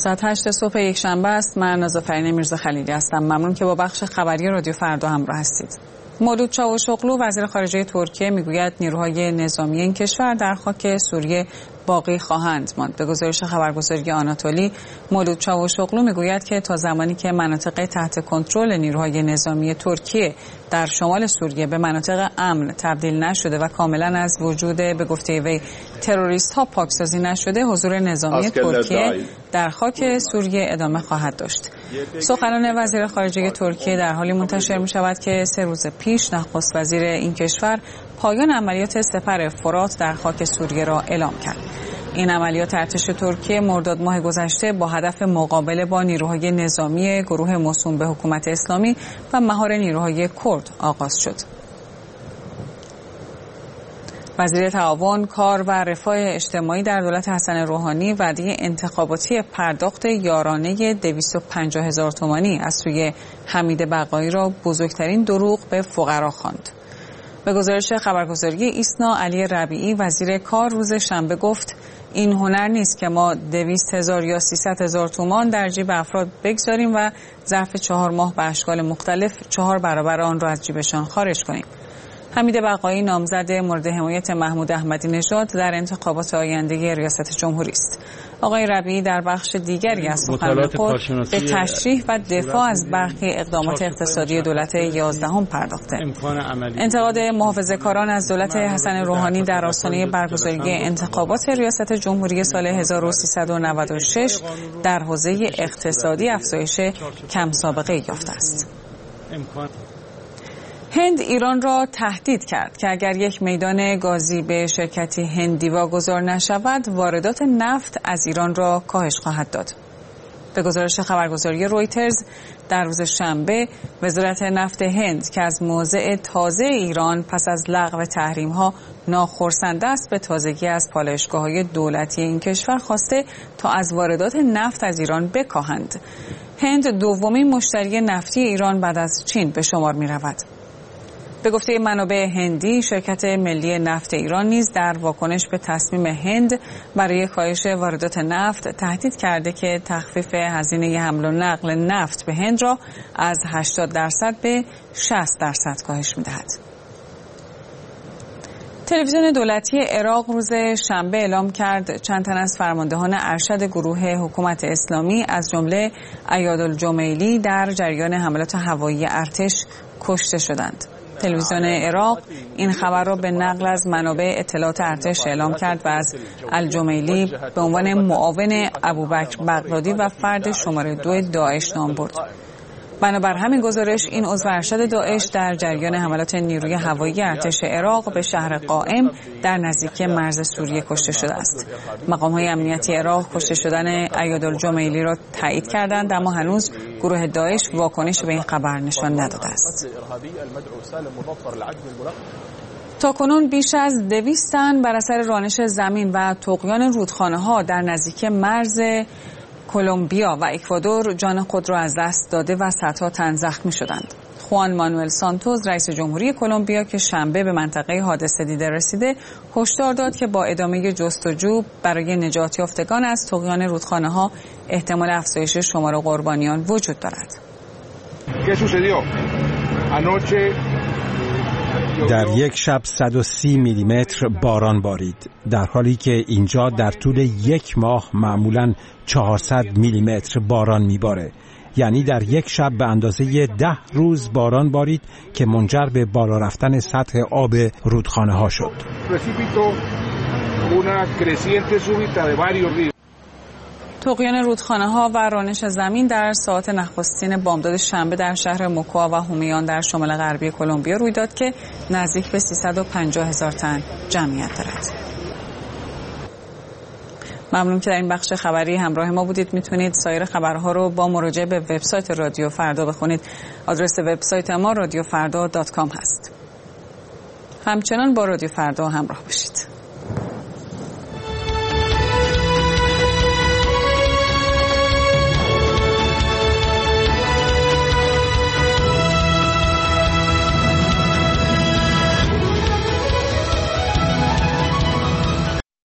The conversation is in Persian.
ساعت 8 صبح یک شنبه است. من نازافرین میرزا خلیلی هستم. ممنون که با بخش خبری رادیو فردا همراه هستید. مولود چاوشوغلو وزیر خارجه ترکیه میگوید نیروهای نظامی این کشور در خاک سوریه باقی خواهند ماند. به گزارش خبرگزاری آناتولی، مولود چاوشوغلو میگوید که تا زمانی که مناطق تحت کنترل نیروهای نظامی ترکیه در شمال سوریه به مناطق امن تبدیل نشده و کاملا از وجود به گفته وی تروریست ها پاکسازی نشده، حضور نظامی ترکیه در خاک سوریه ادامه خواهد داشت. سخنان وزیر خارجه ترکیه در حالی منتشر می شود که 3 روز پیش نخست وزیر این کشور پایان عملیات سپر فرات در خاک سوریه را اعلام کرد. این عملیات ارتش ترکیه مرداد ماه گذشته با هدف مقابله با نیروهای نظامی گروه موسوم به حکومت اسلامی و مهار نیروهای کرد آغاز شد. وزیر تعاون، کار و رفاه اجتماعی در دولت حسن روحانی وعده انتخاباتی پرداخت یارانه 250,000 تومانی از سوی حمید بقایی را بزرگترین دروغ به فقرا خواند. به گزارش خبرگزاری ایسنا، علی ربیعی وزیر کار روز شنبه گفت این هنر نیست که ما 200,000 یا 300,000 تومان در جیب افراد بگذاریم و ظرف 4 ماه به اشکال مختلف 4 برابر آن را از جیبشان خارج کنیم. حمید بقایی نامزد مورد حمایت محمود احمدی نژاد در انتخابات آینده ریاست جمهوری است. آقای ربیعی در بخش دیگری از سخنان خود به تشریح و دفاع از برخی اقدامات اقتصادی دولت 11 پرداخته. انتقاد محافظه‌کاران از دولت حسن روحانی در آستانه برگزاری انتخابات ریاست جمهوری سال 1396 در حوزه اقتصادی افزایش کم سابقه یافته است. هند ایران را تهدید کرد که اگر یک میدان گازی به شرکتی هندی واگذار نشود، واردات نفت از ایران را کاهش خواهد داد. به گزارش خبرگزاری رویترز در روز شنبه، وزارت نفت هند که از موضع تازه ایران پس از لغو تحریم‌ها ناخرسنده است، به تازگی از پالایشگاه‌های دولتی این کشور خواسته تا از واردات نفت از ایران بکاهند. هند دومین مشتری نفتی ایران بعد از چین به شمار می‌رود. به گفته منابع هندی، شرکت ملی نفت ایران نیز در واکنش به تصمیم هند برای کاهش واردات نفت تهدید کرده که تخفیف هزینه حمل و نقل نفت به هند را از 80% به 60% کاهش می‌دهد. تلویزیون دولتی عراق روز شنبه اعلام کرد چند تن از فرماندهان ارشد گروه حکومت اسلامی از جمله ایادالجمیلی در جریان حملات هوایی ارتش کشته شدند. تلویزیون عراق این خبر را به نقل از منابع اطلاعات ارتش اعلام کرد و از الجمیلی به عنوان معاون ابوبکر بغدادی و فرد شماره 2 داعش نام برد. بنابر همین گزارش، این عضو ارشد داعش در جریان حملات نیروی هوایی ارتش عراق به شهر قائم در نزدیکی مرز سوریه کشته شده است. مقام‌های امنیتی عراق کشته شدن ایادالجمیلی را تایید کردند، اما هنوز گروه داعش واکنش به این خبر نشان نداده است. تاکنون بیش از 200 تن بر اثر رانش زمین و طغیان رودخانه‌ها در نزدیکی مرز کلمبیا و اکوادور جان خود را از دست داده و صدها تن زخمی شدند. خوان مانوئل سانتوس رئیس جمهوری کلمبیا که شنبه به منطقه حادثه دیده رسیده، هشدار داد که با ادامه جستجو برای نجات یافتگان از طغیان رودخانه‌ها احتمال افزایش شمار قربانیان وجود دارد. در یک شب 130 میلیمتر باران بارید، در حالی که اینجا در طول یک ماه معمولاً 400 میلیمتر باران میباره. یعنی در یک شب به اندازه 10 روز باران بارید که منجر به بالا رفتن سطح آب رودخانه ها شد. طغیان رودخانه‌ها و رانش زمین در ساعات نخستین بامداد شنبه در شهر موکوا و هومیان در شمال غربی کلمبیا روی داد که نزدیک به 350,000 تن جمعیت دارد. ممنون که در این بخش خبری همراه ما بودید. میتونید سایر خبرها رو با مراجعه به وبسایت رادیو فردا بخونید. آدرس وبسایت ما radiofrda.com هست. همچنان با رادیو فردا همراه باشید.